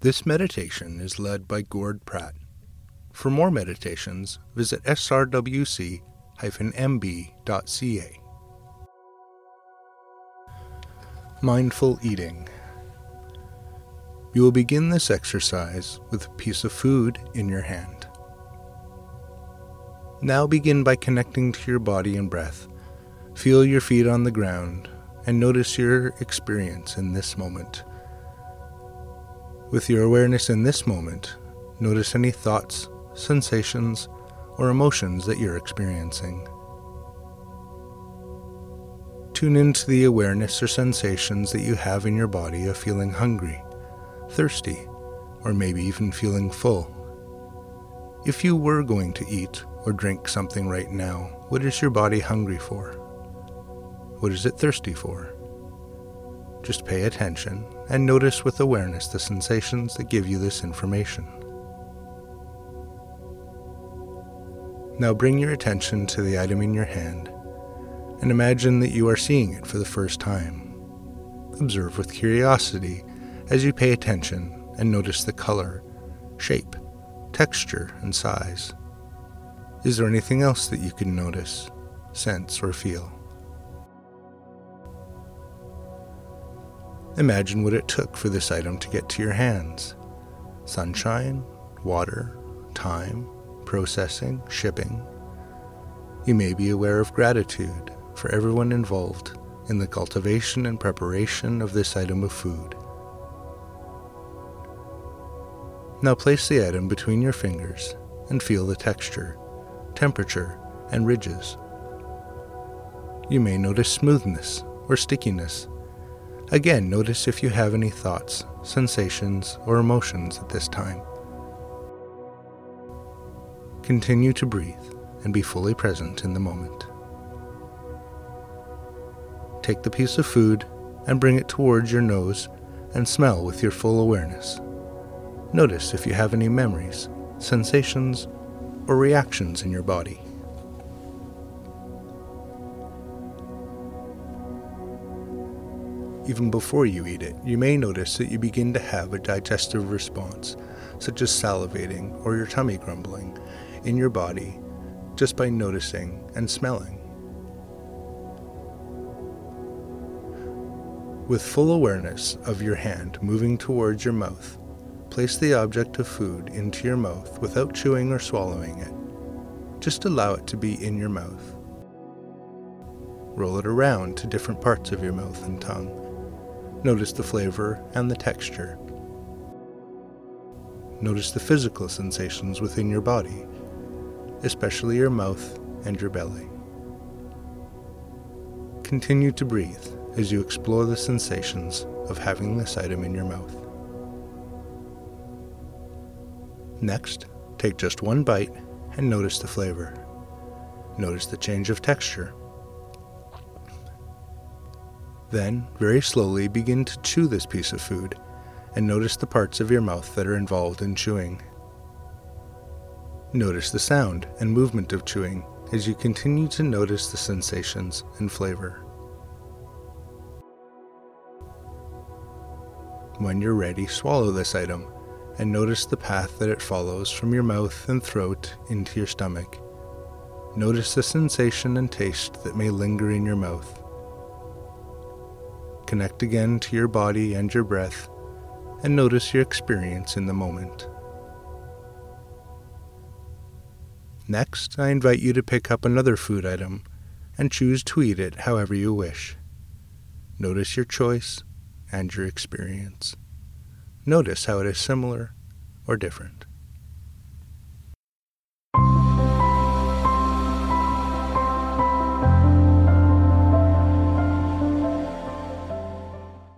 This meditation is led by Gord Pratt. For more meditations, visit srwc-mb.ca. Mindful eating. You will begin this exercise with a piece of food in your hand. Now begin by connecting to your body and breath. Feel your feet on the ground and notice your experience in this moment. With your awareness in this moment, notice any thoughts, sensations, or emotions that you're experiencing. Tune into the awareness or sensations that you have in your body of feeling hungry, thirsty, or maybe even feeling full. If you were going to eat or drink something right now, what is your body hungry for? What is it thirsty for? Just pay attention and notice with awareness the sensations that give you this information. Now bring your attention to the item in your hand and imagine that you are seeing it for the first time. Observe with curiosity as you pay attention and notice the color, shape, texture, and size. Is there anything else that you can notice, sense, or feel? Imagine what it took for this item to get to your hands. Sunshine, water, time, processing, shipping. You may be aware of gratitude for everyone involved in the cultivation and preparation of this item of food. Now place the item between your fingers and feel the texture, temperature, and ridges. You may notice smoothness or stickiness. Again, notice if you have any thoughts, sensations, or emotions at this time. Continue to breathe and be fully present in the moment. Take the piece of food and bring it towards your nose and smell with your full awareness. Notice if you have any memories, sensations, or reactions in your body. Even before you eat it, you may notice that you begin to have a digestive response, such as salivating or your tummy grumbling, in your body just by noticing and smelling. With full awareness of your hand moving towards your mouth, place the object of food into your mouth without chewing or swallowing it. Just allow it to be in your mouth. Roll it around to different parts of your mouth and tongue. Notice the flavor and the texture. Notice the physical sensations within your body, especially your mouth and your belly. Continue to breathe as you explore the sensations of having this item in your mouth. Next, take just one bite and notice the flavor. Notice the change of texture. Then, very slowly begin to chew this piece of food and notice the parts of your mouth that are involved in chewing. Notice the sound and movement of chewing as you continue to notice the sensations and flavor. When you're ready, swallow this item and notice the path that it follows from your mouth and throat into your stomach. Notice the sensation and taste that may linger in your mouth. Connect again to your body and your breath, and notice your experience in the moment. Next, I invite you to pick up another food item and choose to eat it however you wish. Notice your choice and your experience. Notice how it is similar or different.